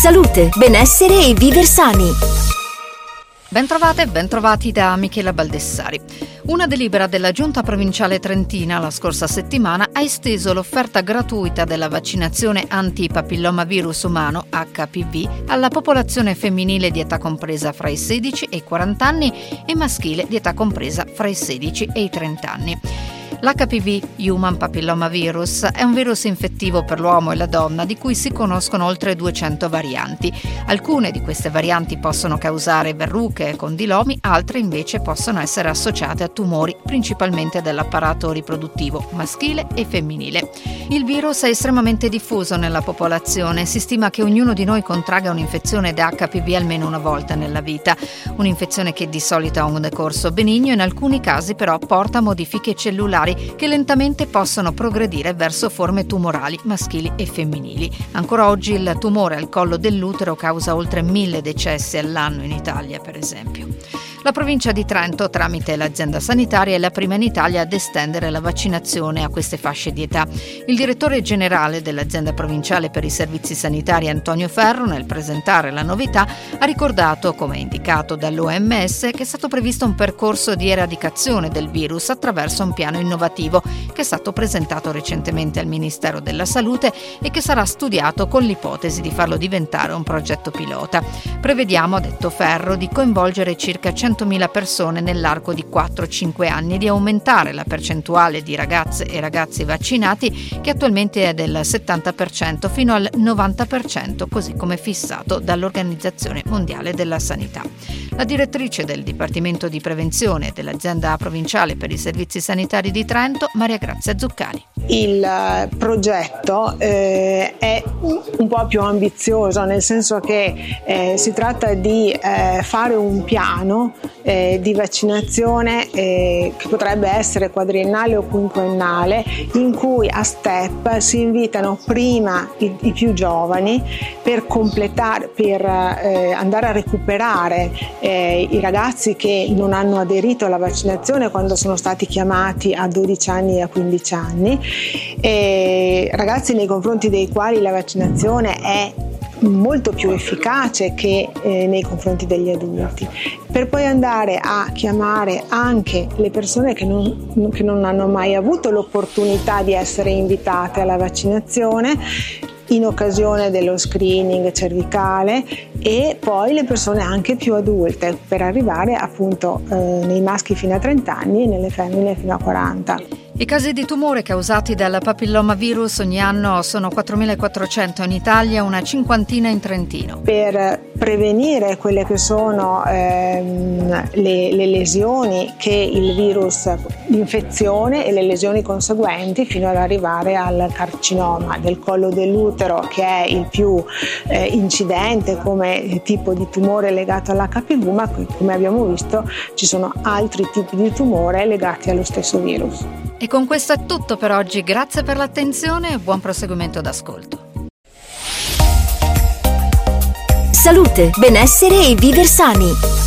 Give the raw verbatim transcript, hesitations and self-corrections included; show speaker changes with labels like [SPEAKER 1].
[SPEAKER 1] Salute, benessere e viver sani.
[SPEAKER 2] Bentrovate e bentrovati da Michela Baldessari. Una delibera della Giunta Provinciale Trentina la scorsa settimana ha esteso l'offerta gratuita della vaccinazione anti-papillomavirus umano H P V alla popolazione femminile di età compresa fra i sedici e i quaranta anni e maschile di età compresa fra i sedici e i trenta anni. L'H P V, Human Papillomavirus, è un virus infettivo per l'uomo e la donna di cui si conoscono oltre duecento varianti. Alcune di queste varianti possono causare verruche e condilomi, altre invece possono essere associate a tumori, principalmente dell'apparato riproduttivo maschile e femminile. Il virus è estremamente diffuso nella popolazione. Si stima che ognuno di noi contragga un'infezione da H P V almeno una volta nella vita. Un'infezione che di solito ha un decorso benigno, in alcuni casi però porta a modifiche cellulari che lentamente possono progredire verso forme tumorali maschili e femminili. Ancora oggi il tumore al collo dell'utero causa oltre mille decessi all'anno in Italia, per esempio. La provincia di Trento, tramite l'azienda sanitaria, è la prima in Italia ad estendere la vaccinazione a queste fasce di età. Il direttore generale dell'azienda provinciale per i servizi sanitari, Antonio Ferro, nel presentare la novità, ha ricordato, come indicato dall'O M S, che è stato previsto un percorso di eradicazione del virus attraverso un piano innovativo che è stato presentato recentemente al Ministero della Salute e che sarà studiato con l'ipotesi di farlo diventare un progetto pilota. Prevediamo, ha detto Ferro, di coinvolgere circa centomila persone nell'arco di quattro cinque anni e di aumentare la percentuale di ragazze e ragazzi vaccinati, che attualmente è del settanta per cento, fino al novanta per cento, così come fissato dall'Organizzazione Mondiale della Sanità. La direttrice del Dipartimento di Prevenzione dell'azienda provinciale per i servizi sanitari di Trento, Maria Grazia Zuccari.
[SPEAKER 3] Il progetto eh, è un po' più ambizioso, nel senso che eh, si tratta di eh, fare un piano eh, di vaccinazione eh, che potrebbe essere quadriennale o quinquennale, in cui a step si invitano prima i, i più giovani per completare, per eh, andare a recuperare eh, i ragazzi che non hanno aderito alla vaccinazione quando sono stati chiamati a dodici anni e a quindici anni, e ragazzi nei confronti dei quali la vaccinazione è molto più efficace che eh, nei confronti degli adulti, per poi andare a chiamare anche le persone che non, che non hanno mai avuto l'opportunità di essere invitate alla vaccinazione in occasione dello screening cervicale, e poi le persone anche più adulte, per arrivare appunto eh, nei maschi fino a trenta anni e nelle femmine fino a quaranta.
[SPEAKER 2] I casi di tumore causati dal papillomavirus ogni anno sono quattromilaquattrocento in Italia, una cinquantina in Trentino.
[SPEAKER 3] Per prevenire quelle che sono ehm, le, le lesioni che il virus, l'infezione e le lesioni conseguenti, fino ad arrivare al carcinoma del collo dell'utero, che è il più eh, incidente come tipo di tumore legato all'H P V, ma come abbiamo visto ci sono altri tipi di tumore legati allo stesso virus.
[SPEAKER 2] E con questo è tutto per oggi. Grazie per l'attenzione e buon proseguimento d'ascolto.
[SPEAKER 1] Salute, benessere e viver sani.